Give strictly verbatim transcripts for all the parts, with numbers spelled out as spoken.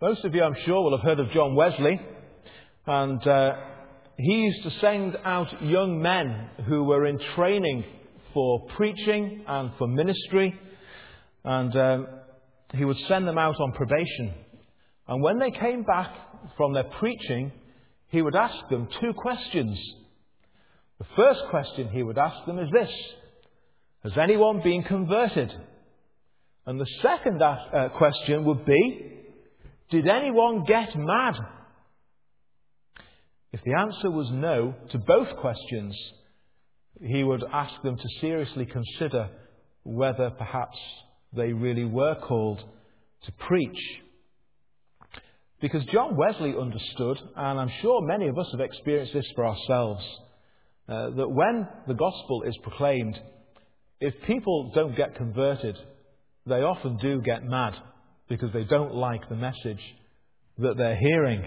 Most of you, I'm sure, will have heard of John Wesley, and uh, he used to send out young men who were in training for preaching and for ministry, and um, he would send them out on probation. And when they came back from their preaching, he would ask them two questions. The first question he would ask them is this: has anyone been converted? And the second uh, question would be, did anyone get mad? If the answer was no to both questions, he would ask them to seriously consider whether perhaps they really were called to preach. Because John Wesley understood, and I'm sure many of us have experienced this for ourselves, uh, that when the gospel is proclaimed, if people don't get converted, they often do get mad because they don't like the message that they're hearing.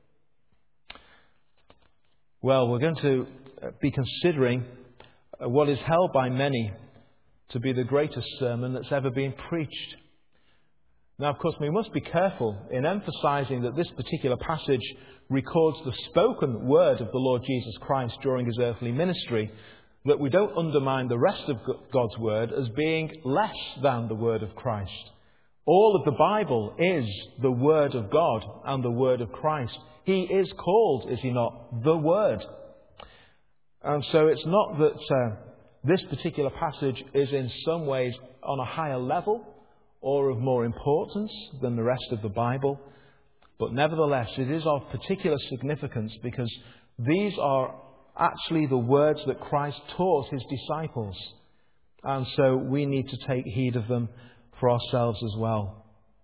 Well, we're going to be considering what is held by many to be the greatest sermon that's ever been preached. Now, of course, we must be careful in emphasizing that this particular passage records the spoken word of the Lord Jesus Christ during his earthly ministry, that we don't undermine the rest of God's word as being less than the word of Christ. All of the Bible is the word of God and the word of Christ. He is called, is he not, the Word. And so it's not that uh, this particular passage is in some ways on a higher level or of more importance than the rest of the Bible, but nevertheless it is of particular significance because these are actually the words that Christ taught his disciples. And so we need to take heed of them for ourselves as well.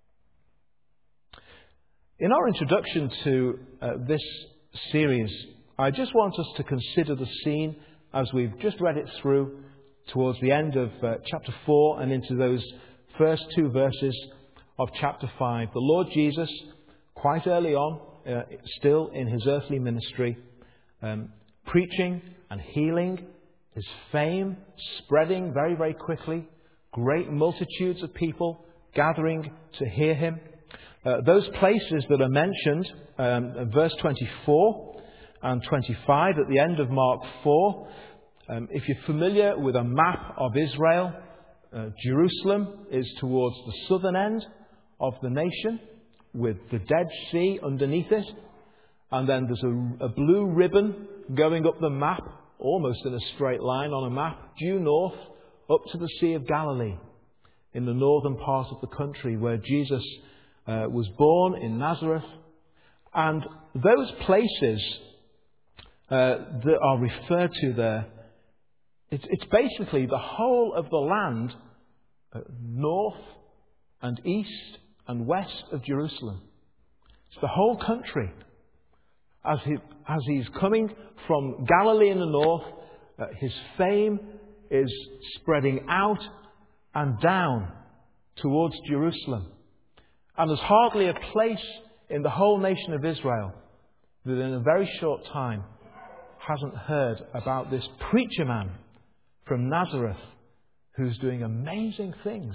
In our introduction to uh, this series, I just want us to consider the scene as we've just read it through towards the end of uh, chapter four and into those first two verses of chapter five. The Lord Jesus, quite early on, uh, still in his earthly ministry, um, preaching and healing, his fame spreading very, very quickly, great multitudes of people gathering to hear him. Uh, those places that are mentioned, um, verse twenty-four and twenty-five at the end of Mark four, um, if you're familiar with a map of Israel, uh, Jerusalem is towards the southern end of the nation with the Dead Sea underneath it. And then there's a, a blue ribbon going up the map, almost in a straight line on a map, due north up to the Sea of Galilee in the northern part of the country where Jesus uh, was born in Nazareth. And those places uh, that are referred to there, it's, it's basically the whole of the land uh, north and east and west of Jerusalem. It's the whole country. As, he, as he's coming from Galilee in the north, uh, his fame is spreading out and down towards Jerusalem. And there's hardly a place in the whole nation of Israel that in a very short time hasn't heard about this preacher man from Nazareth who's doing amazing things.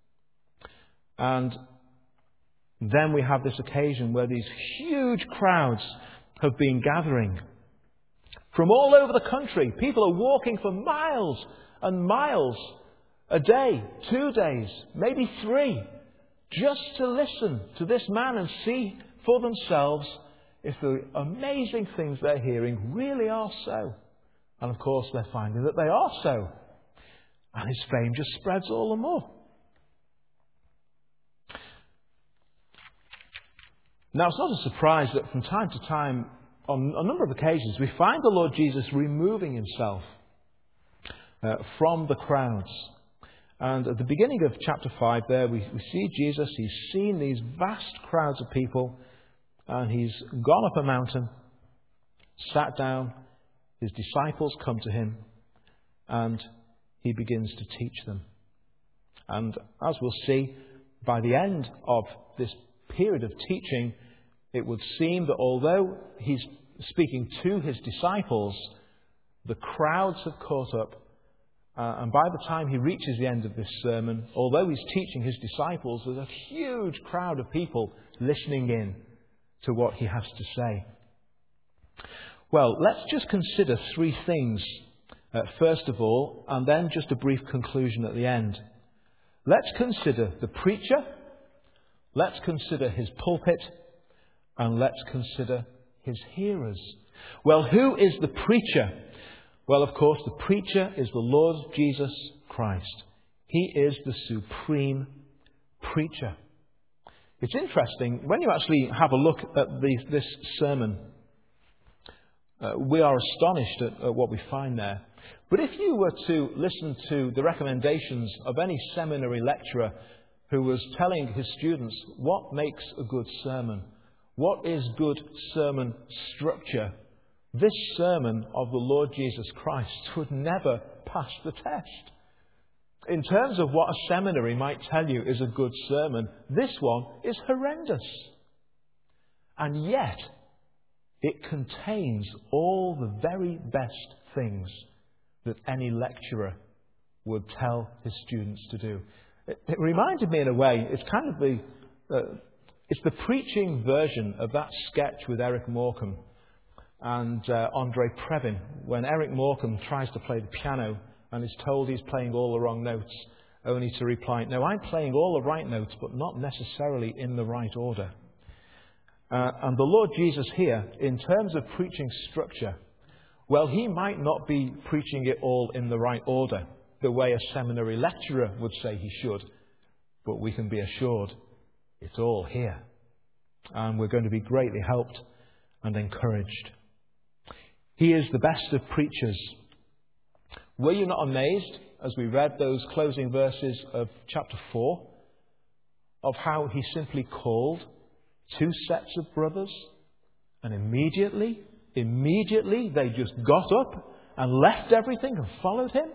And then we have this occasion where these huge crowds have been gathering from all over the country. People are walking for miles and miles a day, two days, maybe three, just to listen to this man and see for themselves if the amazing things they're hearing really are so. And of course they're finding that they are so. And his fame just spreads all the more. Now, it's not a surprise that from time to time, on a number of occasions, we find the Lord Jesus removing himself uh, from the crowds. And at the beginning of chapter five there, we, we see Jesus. He's seen these vast crowds of people, and he's gone up a mountain, sat down. His disciples come to him, and he begins to teach them. And as we'll see, by the end of this period of teaching, it would seem that although he's speaking to his disciples, the crowds have caught up Uh, and by the time he reaches the end of this sermon, although he's teaching his disciples, there's a huge crowd of people listening in to what he has to say. Well, let's just consider three things, uh, first of all, and then just a brief conclusion at the end. Let's consider the preacher, let's consider his pulpit, and let's consider his hearers. Well, who is the preacher? Well, of course, the preacher is the Lord Jesus Christ. He is the supreme preacher. It's interesting, when you actually have a look at the, this sermon, uh, we are astonished at, at what we find there. But if you were to listen to the recommendations of any seminary lecturer who was telling his students what makes a good sermon, what is good sermon structure, this sermon of the Lord Jesus Christ would never pass the test. In terms of what a seminary might tell you is a good sermon, this one is horrendous. And yet, it contains all the very best things that any lecturer would tell his students to do. It, it reminded me in a way, it's kind of the, uh, it's the preaching version of that sketch with Eric Morecambe and uh, Andre Previn, when Eric Morecambe tries to play the piano and is told he's playing all the wrong notes, only to reply, no, I'm playing all the right notes, but not necessarily in the right order. Uh, and the Lord Jesus here, in terms of preaching structure, well, he might not be preaching it all in the right order, the way a seminary lecturer would say he should, but we can be assured it's all here. And we're going to be greatly helped and encouraged. He is the best of preachers. Were you not amazed, as we read those closing verses of chapter four, of how he simply called two sets of brothers, and immediately, immediately they just got up and left everything and followed him?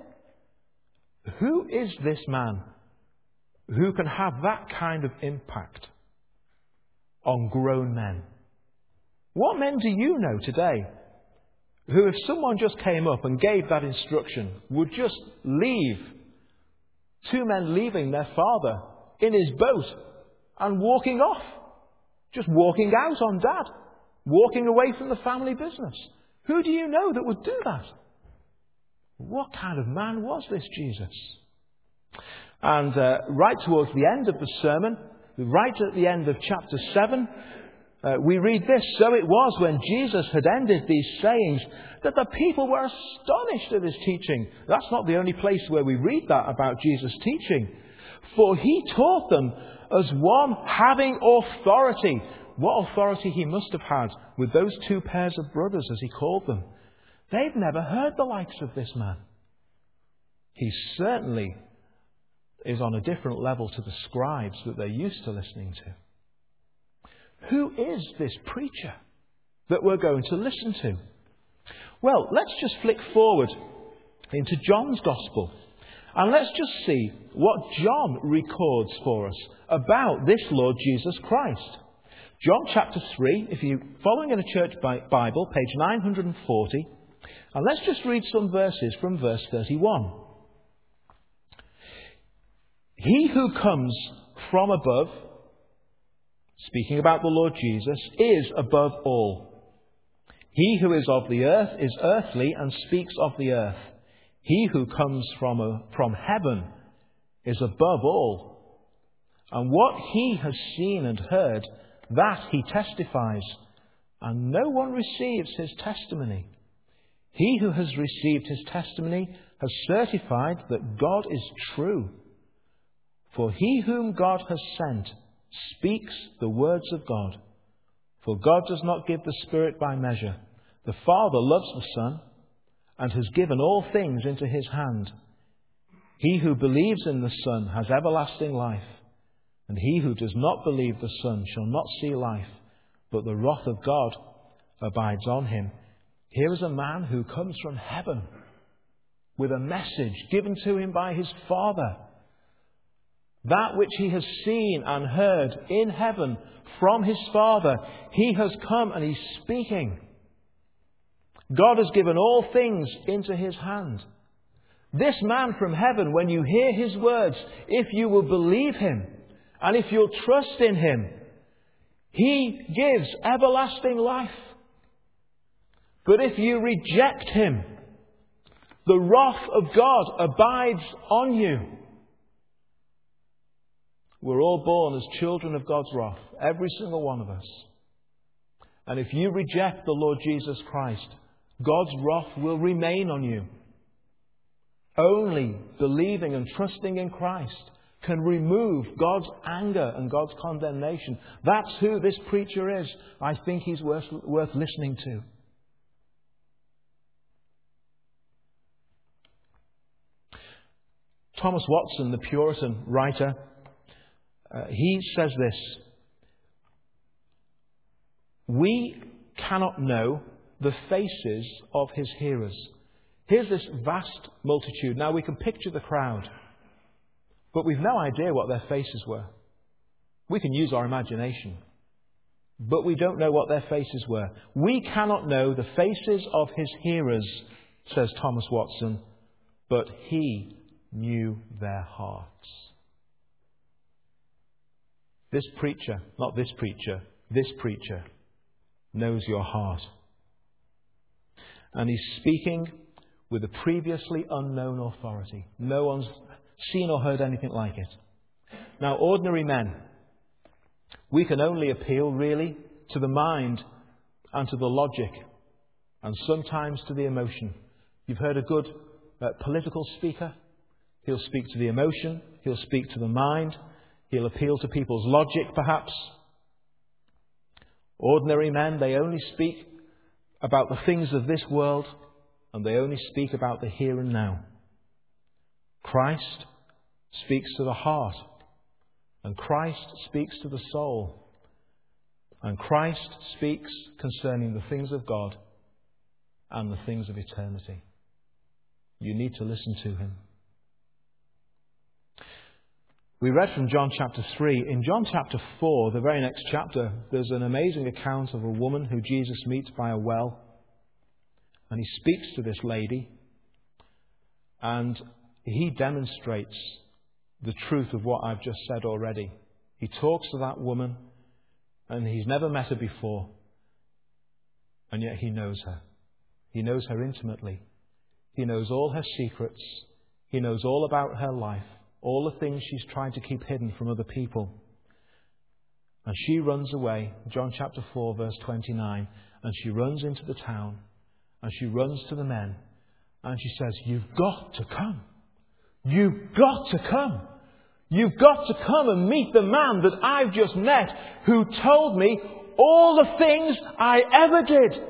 Who is this man who can have that kind of impact on grown men? What men do you know today who, if someone just came up and gave that instruction, would just leave, two men leaving their father in his boat and walking off, just walking out on dad, walking away from the family business? Who do you know that would do that? What kind of man was this Jesus? And uh, right towards the end of the sermon, right at the end of chapter seven, uh, we read this: so it was when Jesus had ended these sayings that the people were astonished at his teaching. That's not the only place where we read that about Jesus' teaching. For he taught them as one having authority. What authority he must have had with those two pairs of brothers, as he called them. They've never heard the likes of this man. He certainly is on a different level to the scribes that they're used to listening to. Who is this preacher that we're going to listen to? Well, let's just flick forward into John's Gospel and let's just see what John records for us about this Lord Jesus Christ. John chapter three, if you're following in a church Bible, page nine hundred forty, and let's just read some verses from verse thirty-one. He who comes from above, speaking about the Lord Jesus, is above all. He who is of the earth is earthly and speaks of the earth. He who comes from, a, from heaven is above all. And what he has seen and heard, that he testifies, and no one receives his testimony. He who has received his testimony has certified that God is true. For he whom God has sent speaks the words of God. For God does not give the Spirit by measure. The Father loves the Son and has given all things into his hand. He who believes in the Son has everlasting life, and he who does not believe the Son shall not see life, but the wrath of God abides on him. Here is a man who comes from heaven with a message given to him by his Father. That which he has seen and heard in heaven from his Father, he has come and he's speaking. God has given all things into his hand. This man from heaven, when you hear his words, if you will believe him and if you'll trust in him, he gives everlasting life. But if you reject him, the wrath of God abides on you. We're all born as children of God's wrath, every single one of us. And if you reject the Lord Jesus Christ, God's wrath will remain on you. Only believing and trusting in Christ can remove God's anger and God's condemnation. That's who this preacher is. I think he's worth, worth listening to. Thomas Watson, the Puritan writer, uh, he says this: we cannot know the faces of his hearers. Here's this vast multitude. Now we can picture the crowd, but we've no idea what their faces were. We can use our imagination, but we don't know what their faces were. We cannot know the faces of his hearers, says Thomas Watson, but he knew their hearts. This preacher, not this preacher, this preacher knows your heart. And he's speaking with a previously unknown authority. No one's seen or heard anything like it. Now, ordinary men, we can only appeal really to the mind and to the logic and sometimes to the emotion. You've heard a good uh, political speaker. He'll speak to the emotion. He'll speak to the mind. He'll appeal to people's logic, perhaps. Ordinary men, they only speak about the things of this world, and they only speak about the here and now. Christ speaks to the heart, and Christ speaks to the soul, and Christ speaks concerning the things of God and the things of eternity. You need to listen to him. We read from John chapter three. In John chapter four, the very next chapter, there's an amazing account of a woman who Jesus meets by a well. And he speaks to this lady. And he demonstrates the truth of what I've just said already. He talks to that woman, and he's never met her before. And yet he knows her. He knows her intimately. He knows all her secrets. He knows all about her life. All the things she's trying to keep hidden from other people. And she runs away, John chapter four, verse twenty-nine, and she runs into the town, and she runs to the men, and she says, "You've got to come. You've got to come. You've got to come and meet the man that I've just met, who told me all the things I ever did."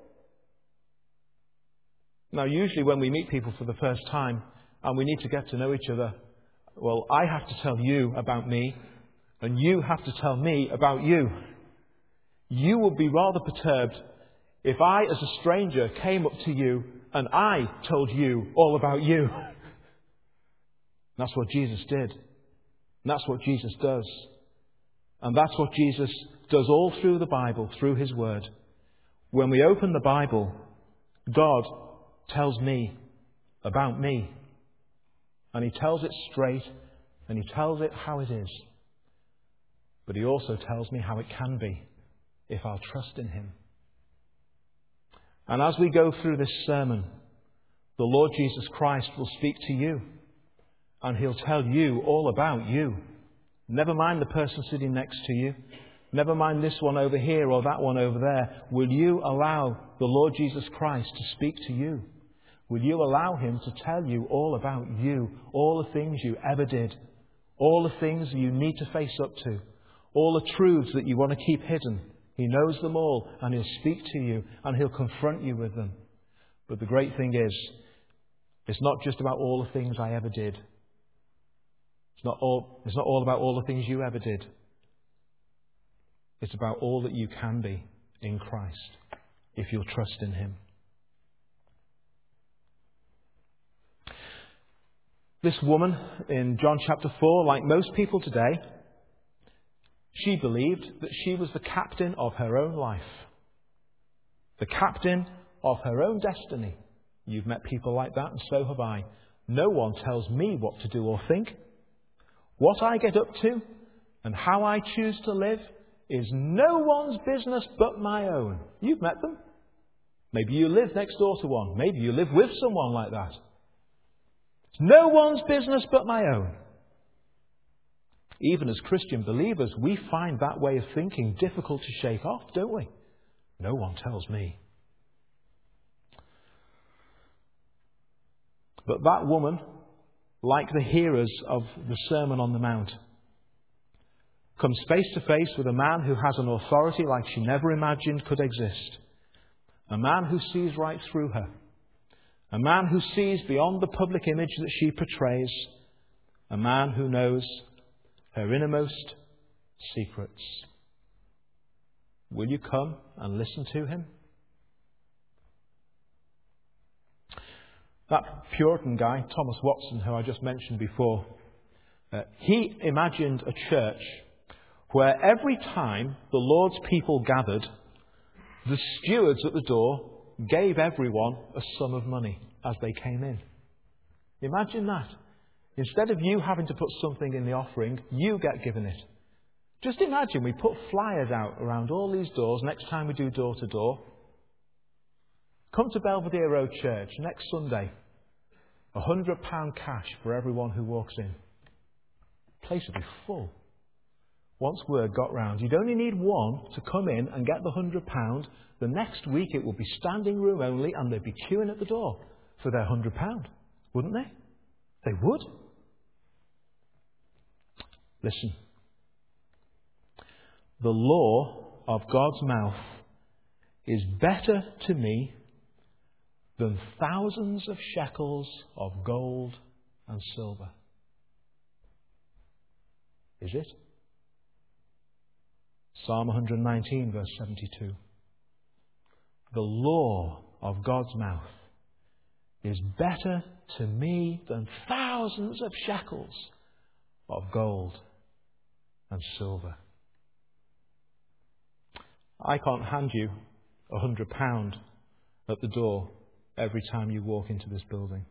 Now, usually when we meet people for the first time, and we need to get to know each other, well, I have to tell you about me, and you have to tell me about you. You would be rather perturbed if I, as a stranger, came up to you and I told you all about you. That's what Jesus did. And that's what Jesus does. And that's what Jesus does all through the Bible, through his word. When we open the Bible, God tells me about me. And he tells it straight, and he tells it how it is. But he also tells me how it can be, if I'll trust in him. And as we go through this sermon, the Lord Jesus Christ will speak to you, and he'll tell you all about you. Never mind the person sitting next to you. Never mind this one over here or that one over there. Will you allow the Lord Jesus Christ to speak to you? Will you allow him to tell you all about you, all the things you ever did, all the things you need to face up to, all the truths that you want to keep hidden? He knows them all, and he'll speak to you, and he'll confront you with them. But the great thing is, it's not just about all the things I ever did. It's not all, it's not all about all the things you ever did. It's about all that you can be in Christ, if you'll trust in him. This woman in John chapter four, like most people today, she believed that she was the captain of her own life. The captain of her own destiny. You've met people like that, and so have I. No one tells me what to do or think. What I get up to and how I choose to live is no one's business but my own. You've met them. Maybe you live next door to one. Maybe you live with someone like that. It's no one's business but my own. Even as Christian believers, we find that way of thinking difficult to shake off, don't we? No one tells me. But that woman, like the hearers of the Sermon on the Mount, comes face to face with a man who has an authority like she never imagined could exist. A man who sees right through her. A man who sees beyond the public image that she portrays. A man who knows her innermost secrets. Will you come and listen to him? That Puritan guy, Thomas Watson, who I just mentioned before, uh, he imagined a church where every time the Lord's people gathered, the stewards at the door gave everyone a sum of money as they came in. Imagine that. Instead of you having to put something in the offering, you get given it. Just imagine we put flyers out around all these doors next time we do door to door. Come to Belvedere Road Church next Sunday. A hundred pound cash for everyone who walks in. The place will be full. Once word got round, you'd only need one to come in and get the hundred pound. The next week it would be standing room only and they'd be queuing at the door for their hundred pound. Wouldn't they? They would. Listen. The law of God's mouth is better to me than thousands of shekels of gold and silver. Is it? Psalm one nineteen, verse seventy-two. The law of God's mouth is better to me than thousands of shekels of gold and silver. I can't hand you a hundred pound at the door every time you walk into this building.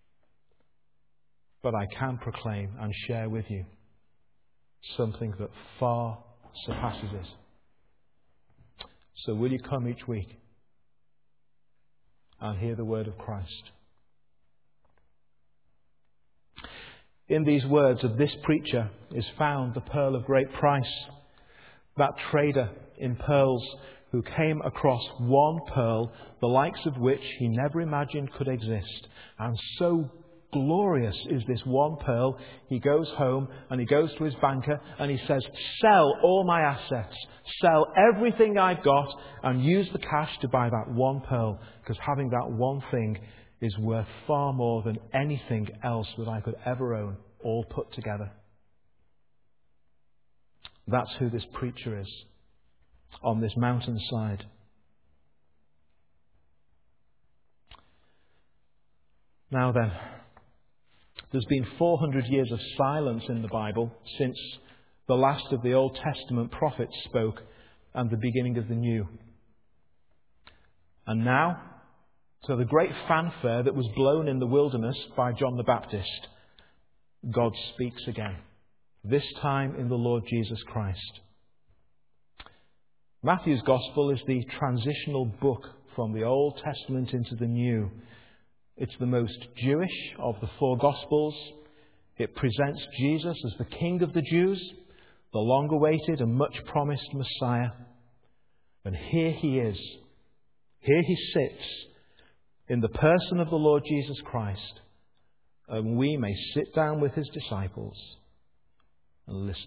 But I can proclaim and share with you something that far surpasses it. So will you come each week and hear the word of Christ? In these words of this preacher is found the pearl of great price, that trader in pearls who came across one pearl, the likes of which he never imagined could exist. And so glorious is this one pearl, he goes home and he goes to his banker and he says, sell all my assets, sell everything I've got and use the cash to buy that one pearl, because having that one thing is worth far more than anything else that I could ever own, all put together. That's who this preacher is on this mountainside. Now then, there's been four hundred years of silence in the Bible since the last of the Old Testament prophets spoke and the beginning of the New. And now, to the great fanfare that was blown in the wilderness by John the Baptist, God speaks again, this time in the Lord Jesus Christ. Matthew's Gospel is the transitional book from the Old Testament into the New. It's the most Jewish of the four Gospels. It presents Jesus as the King of the Jews, the long-awaited and much-promised Messiah. And here he is. Here he sits in the person of the Lord Jesus Christ. And we may sit down with his disciples and listen.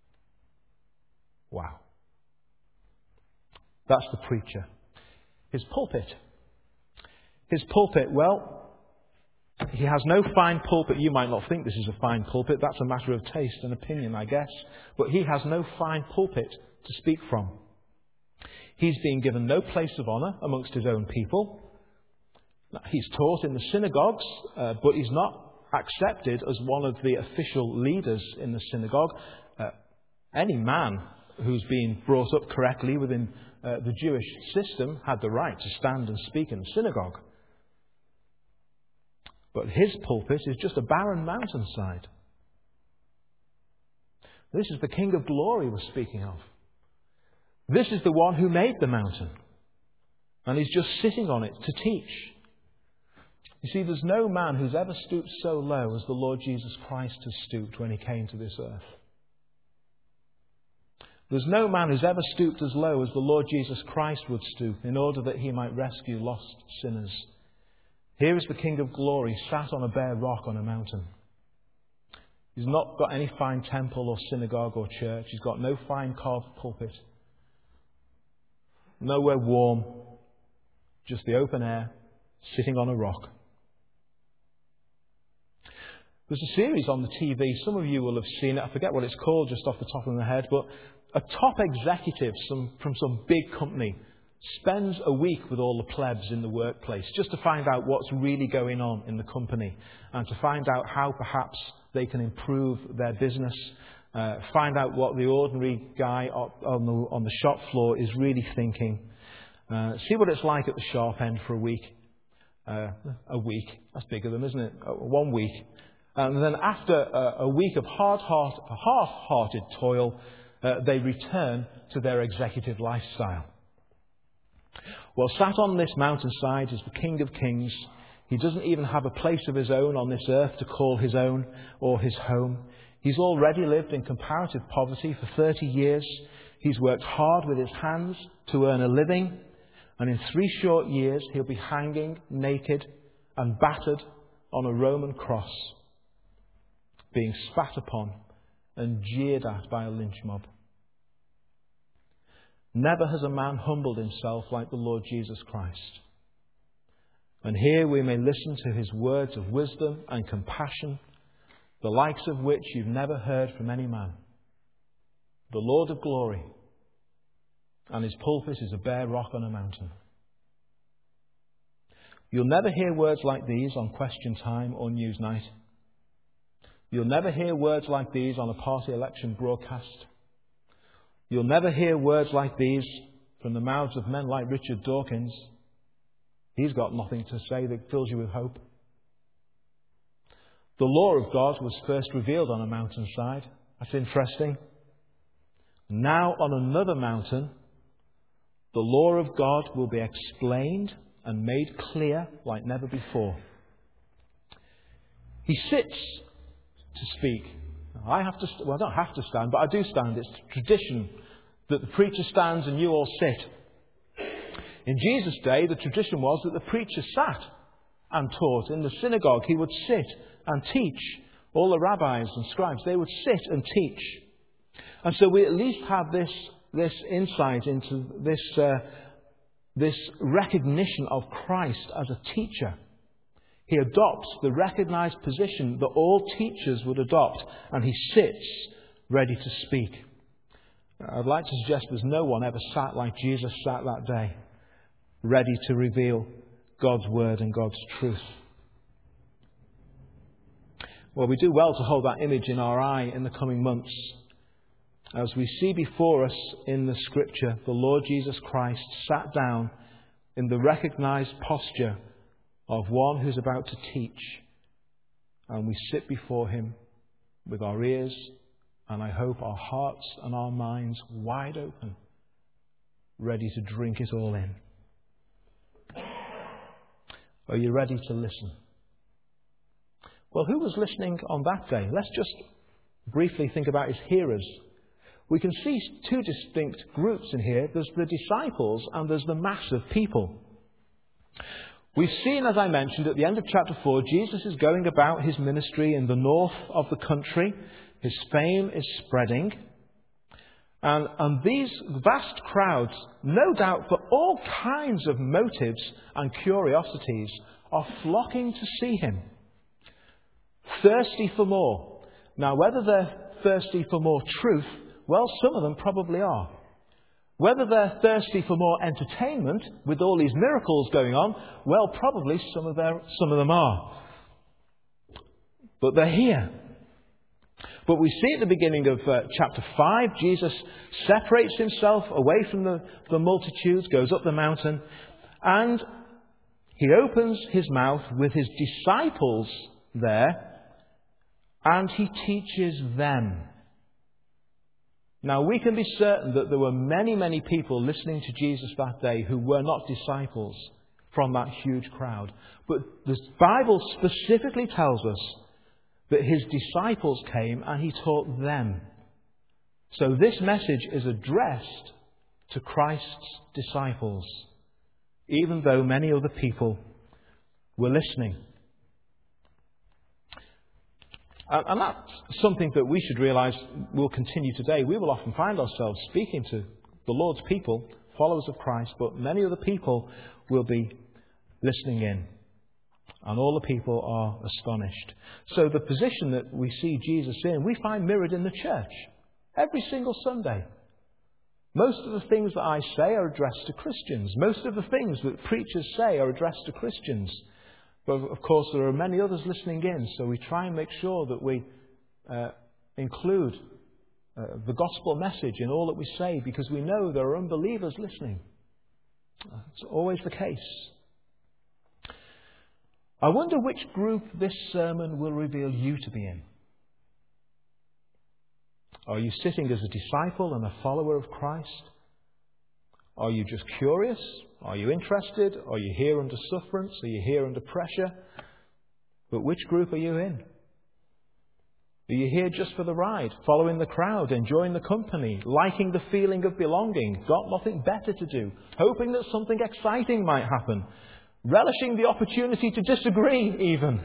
Wow. That's the preacher. His pulpit. His pulpit, well, he has no fine pulpit. You might not think this is a fine pulpit. That's a matter of taste and opinion, I guess. But he has no fine pulpit to speak from. He's been given no place of honour amongst his own people. He's taught in the synagogues, uh, but he's not accepted as one of the official leaders in the synagogue. Uh, any man who's been brought up correctly within uh, the Jewish system had the right to stand and speak in the synagogue. But his pulpit is just a barren mountainside. This is the King of Glory we're speaking of. This is the one who made the mountain. And he's just sitting on it to teach. You see, there's no man who's ever stooped so low as the Lord Jesus Christ has stooped when he came to this earth. There's no man who's ever stooped as low as the Lord Jesus Christ would stoop in order that he might rescue lost sinners. Here is the King of Glory sat on a bare rock on a mountain. He's not got any fine temple or synagogue or church. He's got no fine carved pulpit. Nowhere warm. Just the open air, sitting on a rock. There's a series on the T V. Some of you will have seen it. I forget what it's called just off the top of my head. But a top executive some, from some big company spends a week with all the plebs in the workplace just to find out what's really going on in the company and to find out how perhaps they can improve their business, uh, find out what the ordinary guy on the, on the shop floor is really thinking, uh, see what it's like at the sharp end for a week. Uh, a week, that's big of them, isn't it? Uh, one week. And then after a, a week of hard heart, half-hearted toil, uh, they return to their executive lifestyle. Well, sat on this mountainside is the King of Kings. He doesn't even have a place of his own on this earth to call his own or his home. He's already lived in comparative poverty for thirty years. He's worked hard with his hands to earn a living. And in three short years, he'll be hanging naked and battered on a Roman cross, being spat upon and jeered at by a lynch mob. Never has a man humbled himself like the Lord Jesus Christ. And here we may listen to his words of wisdom and compassion, the likes of which you've never heard from any man. The Lord of glory, and his pulpit is a bare rock on a mountain. You'll never hear words like these on Question Time or Newsnight. You'll never hear words like these on a party election broadcast. You'll never hear words like these from the mouths of men like Richard Dawkins. He's got nothing to say that fills you with hope. The law of God was first revealed on a mountainside. That's interesting. Now on another mountain, the law of God will be explained and made clear like never before. He sits to speak. I have to, well, I don't have to stand, but I do stand. It's tradition that the preacher stands and you all sit. In Jesus' day, the tradition was that the preacher sat and taught. In the synagogue, he would sit and teach. All the rabbis and scribes, they would sit and teach. And so we at least have this, this insight into this, uh, this recognition of Christ as a teacher. He adopts the recognized position that all teachers would adopt, and he sits ready to speak. I'd like to suggest there's no one ever sat like Jesus sat that day, ready to reveal God's word and God's truth. Well, we do well to hold that image in our eye in the coming months as we see before us in the Scripture the Lord Jesus Christ sat down in the recognized posture of one who's about to teach, and we sit before him with our ears and I hope our hearts and our minds wide open, ready to drink it all in. Are you ready to listen? Well, who was listening on that day? Let's just briefly think about his hearers. We can see two distinct groups in here. There's the disciples and there's the mass of people. We've seen, as I mentioned, at the end of chapter four, Jesus is going about his ministry in the north of the country. His fame is spreading. And, and these vast crowds, no doubt for all kinds of motives and curiosities, are flocking to see him. Thirsty for more. Now, whether they're thirsty for more truth, well, some of them probably are. Whether they're thirsty for more entertainment with all these miracles going on, well, probably some of, their, some of them are. But they're here. But we see at the beginning of uh, chapter five, Jesus separates himself away from the, the multitudes, goes up the mountain, and He opens his mouth with his disciples there, and he teaches them. Now, we can be certain that there were many, many people listening to Jesus that day who were not disciples from that huge crowd. But the Bible specifically tells us that his disciples came and he taught them. So this message is addressed to Christ's disciples, even though many other people were listening. And that's something that we should realise will continue today. We will often find ourselves speaking to the Lord's people, followers of Christ, but many other people will be listening in. And all the people are astonished. So the position that we see Jesus in, we find mirrored in the church every single Sunday. Most of the things that I say are addressed to Christians. Most of the things that preachers say are addressed to Christians. But of course there are many others listening in, so we try and make sure that we uh, include uh, the gospel message in all that we say, because we know there are unbelievers listening. It's always the case. I wonder which group this sermon will reveal you to be in. Are you sitting as a disciple and a follower of Christ? Are you just curious? Are you interested? Are you here under sufferance? Are you here under pressure? But which group are you in? Are you here just for the ride, following the crowd, enjoying the company, liking the feeling of belonging, got nothing better to do, hoping that something exciting might happen, relishing the opportunity to disagree even?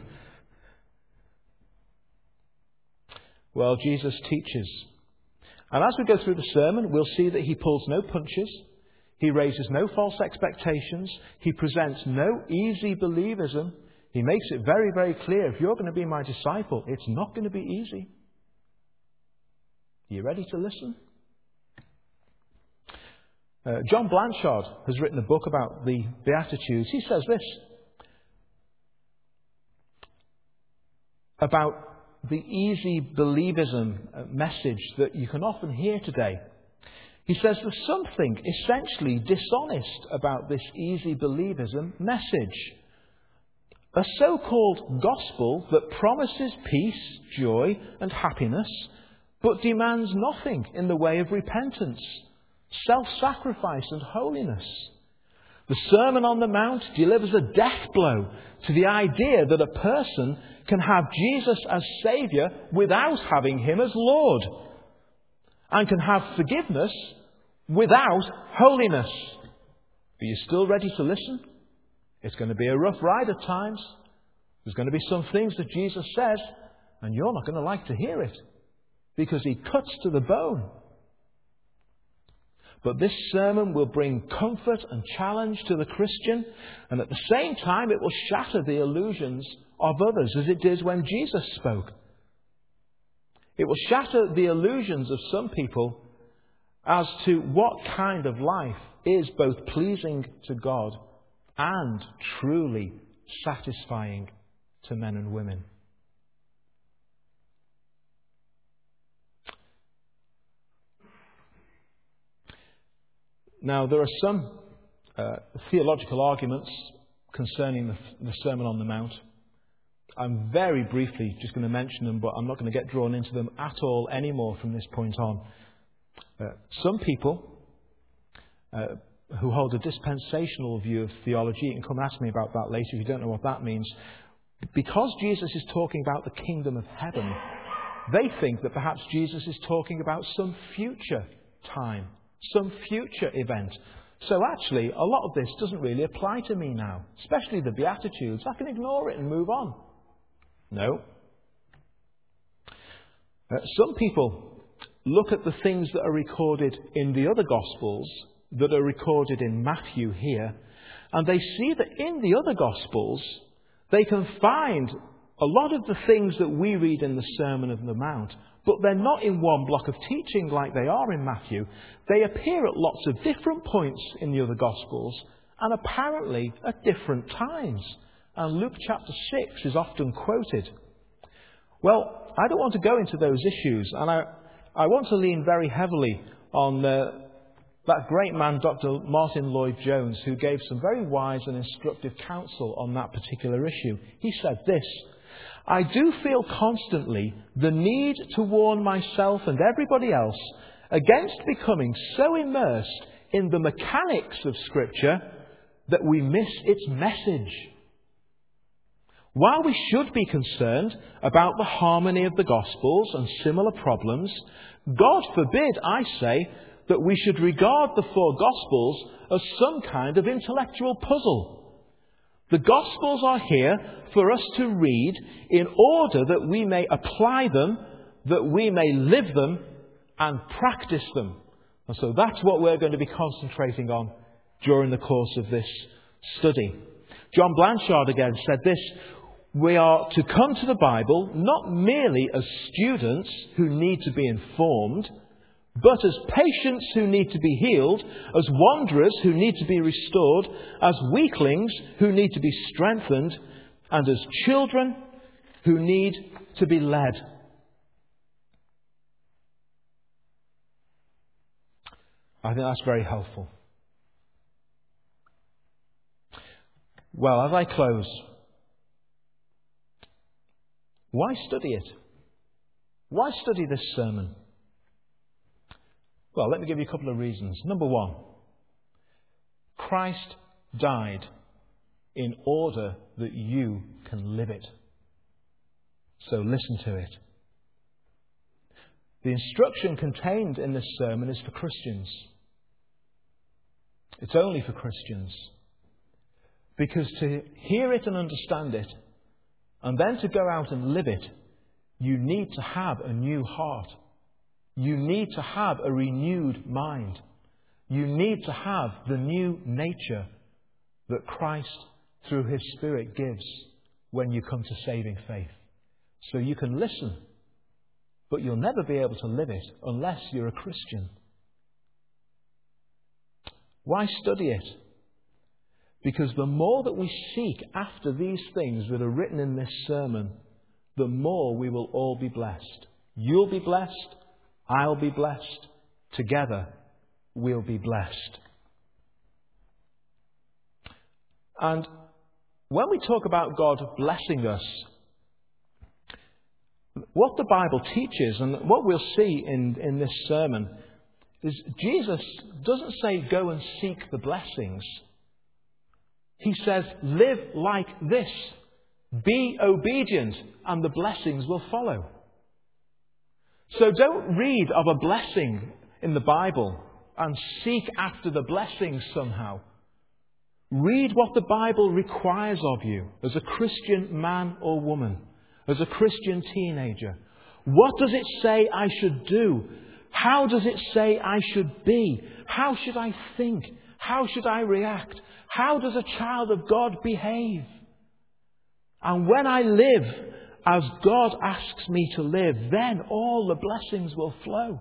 Well, Jesus teaches. And as we go through the sermon, we'll see that he pulls no punches. He raises no false expectations. He presents no easy believism. He makes it very, very clear, if you're going to be my disciple, it's not going to be easy. Are you ready to listen? Uh, John Blanchard has written a book about the Beatitudes. He says this about the easy believism message that you can often hear today. He says there's something essentially dishonest about this easy believism message. A so-called gospel that promises peace, joy and happiness, but demands nothing in the way of repentance, self-sacrifice and holiness. The Sermon on the Mount delivers a death blow to the idea that a person can have Jesus as Saviour without having Him as Lord, and can have forgiveness without holiness. Are you still ready to listen? It's going to be a rough ride at times. There's going to be some things that Jesus says, and you're not going to like to hear it, because He cuts to the bone. But this sermon will bring comfort and challenge to the Christian, and at the same time it will shatter the illusions of others, as it did when Jesus spoke. It will shatter the illusions of some people as to what kind of life is both pleasing to God and truly satisfying to men and women. Now, there are some uh, theological arguments concerning the, the Sermon on the Mount. I'm very briefly just going to mention them, but I'm not going to get drawn into them at all anymore from this point on. Uh, some people uh, who hold a dispensational view of theology, you can come and ask me about that later if you don't know what that means. Because Jesus is talking about the kingdom of heaven, they think that perhaps Jesus is talking about some future time, some future event. So actually, a lot of this doesn't really apply to me now, especially the Beatitudes. I can ignore it and move on. No. Uh, some people look at the things that are recorded in the other Gospels, that are recorded in Matthew here, and they see that in the other Gospels, they can find a lot of the things that we read in the Sermon on the Mount, but they're not in one block of teaching like they are in Matthew. They appear at lots of different points in the other Gospels, and apparently at different times. And Luke chapter six is often quoted. Well, I don't want to go into those issues, and I, I want to lean very heavily on uh, that great man, Doctor Martin Lloyd-Jones, who gave some very wise and instructive counsel on that particular issue. He said this: "I do feel constantly the need to warn myself and everybody else against becoming so immersed in the mechanics of Scripture that we miss its message. While we should be concerned about the harmony of the Gospels and similar problems, God forbid, I say, that we should regard the four Gospels as some kind of intellectual puzzle. The Gospels are here for us to read in order that we may apply them, that we may live them and practice them." And so that's what we're going to be concentrating on during the course of this study. John Blanchard again said this: "We are to come to the Bible not merely as students who need to be informed, but as patients who need to be healed, as wanderers who need to be restored, as weaklings who need to be strengthened, and as children who need to be led." I think that's very helpful. Well, as I close, why study it? Why study this sermon? Well, let me give you a couple of reasons. Number one, Christ died in order that you can live it. So listen to it. The instruction contained in this sermon is for Christians. It's only for Christians. Because to hear it and understand it, and then to go out and live it, you need to have a new heart. You need to have a renewed mind. You need to have the new nature that Christ, through His Spirit, gives when you come to saving faith. So you can listen, but you'll never be able to live it unless you're a Christian. Why study it? Because the more that we seek after these things that are written in this sermon, the more we will all be blessed. You'll be blessed. I'll be blessed. Together, we'll be blessed. And when we talk about God blessing us, what the Bible teaches and what we'll see in, in this sermon is Jesus doesn't say go and seek the blessings. He says live like this. Be obedient and the blessings will follow. So don't read of a blessing in the Bible and seek after the blessings somehow. Read what the Bible requires of you as a Christian man or woman, as a Christian teenager. What does it say I should do? How does it say I should be? How should I think? How should I react? How does a child of God behave? And when I live as God asks me to live, then all the blessings will flow.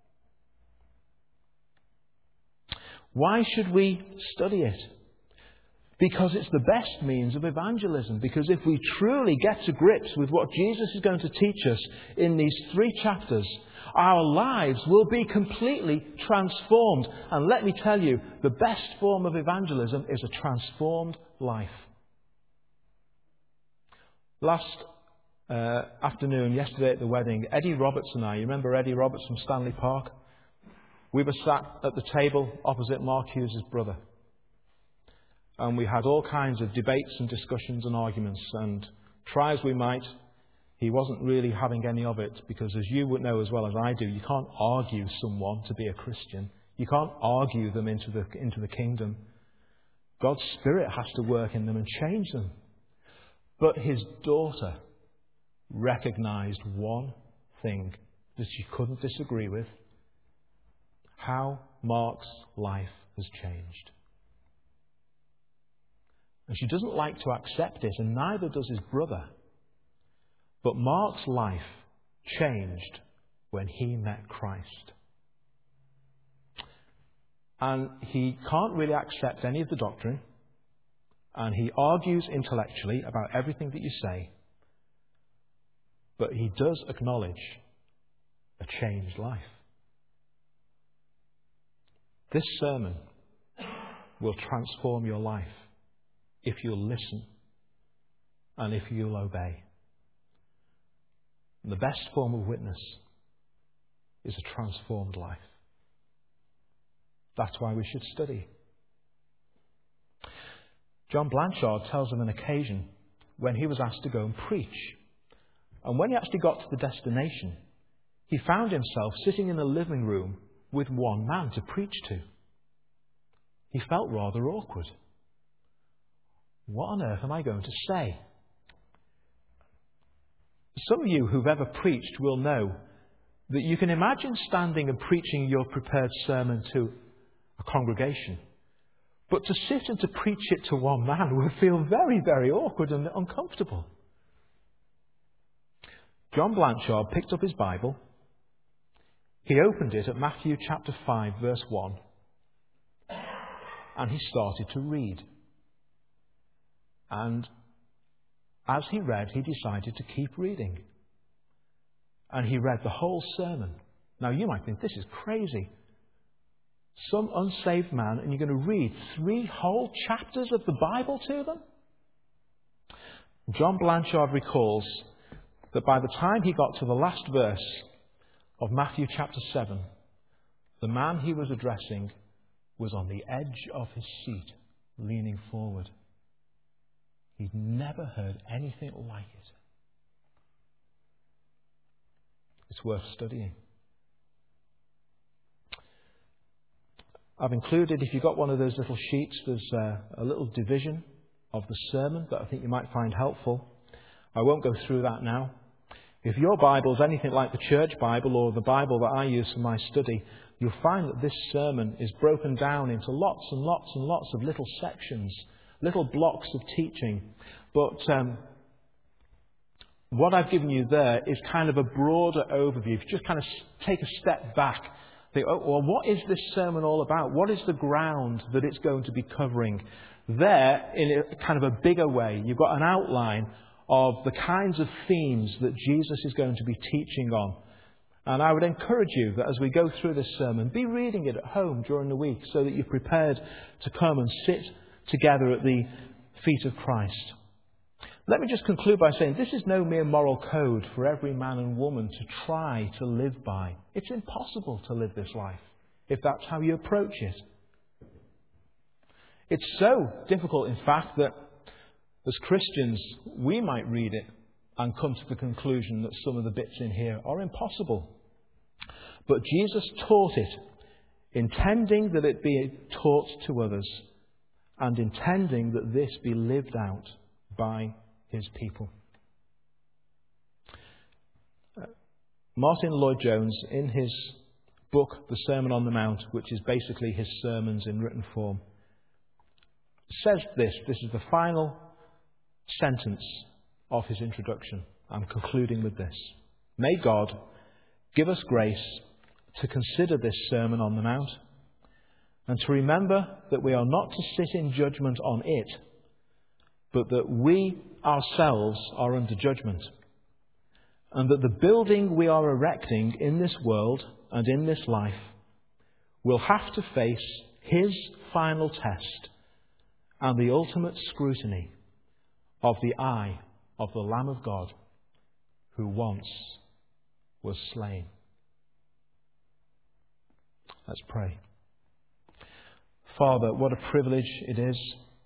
Why should we study it? Because it's the best means of evangelism. Because if we truly get to grips with what Jesus is going to teach us in these three chapters, our lives will be completely transformed. And let me tell you, the best form of evangelism is a transformed life. Last uh, afternoon, yesterday at the wedding, Eddie Roberts and I, you remember Eddie Roberts from Stanley Park? We were sat at the table opposite Mark Hughes' brother. And we had all kinds of debates and discussions and arguments. And try as we might, he wasn't really having any of it. Because as you would know as well as I do, you can't argue someone to be a Christian. You can't argue them into the, into the kingdom. God's Spirit has to work in them and change them. But his daughter recognized one thing that she couldn't disagree with: how Mark's life has changed. And she doesn't like to accept it, and neither does his brother. But Mark's life changed when he met Christ. And he can't really accept any of the doctrine, and he argues intellectually about everything that you say. But he does acknowledge a changed life. This sermon will transform your life if you'll listen and if you'll obey. And the best form of witness is a transformed life. That's why we should study. John Blanchard tells of an occasion when he was asked to go and preach. And when he actually got to the destination, he found himself sitting in the living room with one man to preach to. He felt rather awkward. What on earth am I going to say? Some of you who've ever preached will know that you can imagine standing and preaching your prepared sermon to a congregation. But to sit and to preach it to one man would feel very, very awkward and uncomfortable. John Blanchard picked up his Bible. He opened it at Matthew chapter five, verse one. And he started to read. And as he read, he decided to keep reading. And he read the whole sermon. Now you might think, this is crazy. Some unsaved man, and you're going to read three whole chapters of the Bible to them? John Blanchard recalls that by the time he got to the last verse of Matthew chapter seven, the man he was addressing was on the edge of his seat, leaning forward. He'd never heard anything like it. It's worth studying. I've included, if you've got one of those little sheets, there's a, a little division of the sermon that I think you might find helpful. I won't go through that now. If your Bible is anything like the church Bible or the Bible that I use for my study, you'll find that this sermon is broken down into lots and lots and lots of little sections, little blocks of teaching. But um, what I've given you there is kind of a broader overview. If you just kind of take a step back, think, oh, well, what is this sermon all about? What is the ground that it's going to be covering? There, in a kind of a bigger way, you've got an outline of the kinds of themes that Jesus is going to be teaching on. And I would encourage you that as we go through this sermon, be reading it at home during the week so that you're prepared to come and sit together at the feet of Christ. Let me just conclude by saying this is no mere moral code for every man and woman to try to live by. It's impossible to live this life if that's how you approach it. It's so difficult, in fact, that as Christians, we might read it and come to the conclusion that some of the bits in here are impossible. But Jesus taught it, intending that it be taught to others, and intending that this be lived out by His people. Uh, Martin Lloyd-Jones, in his book, The Sermon on the Mount, which is basically his sermons in written form, says this. This is the final sentence of his introduction. I'm concluding with this. May God give us grace to consider this Sermon on the Mount and to remember that we are not to sit in judgment on it, but that we ourselves are under judgment, and that the building we are erecting in this world and in this life will have to face His final test and the ultimate scrutiny of the eye of the Lamb of God who once was slain. Let's pray. Father, what a privilege it is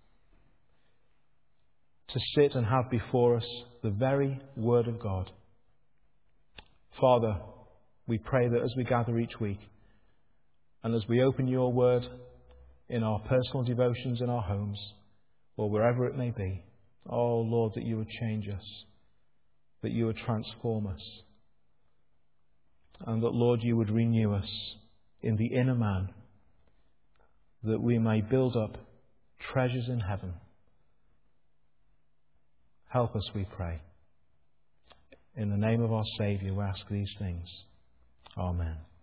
to sit and have before us the very Word of God. Father, we pray that as we gather each week and as we open your Word in our personal devotions in our homes or wherever it may be, oh Lord, that you would change us, that you would transform us, and that, Lord, you would renew us in the inner man, that we may build up treasures in heaven. Help us, we pray. In the name of our Saviour, we ask these things. Amen.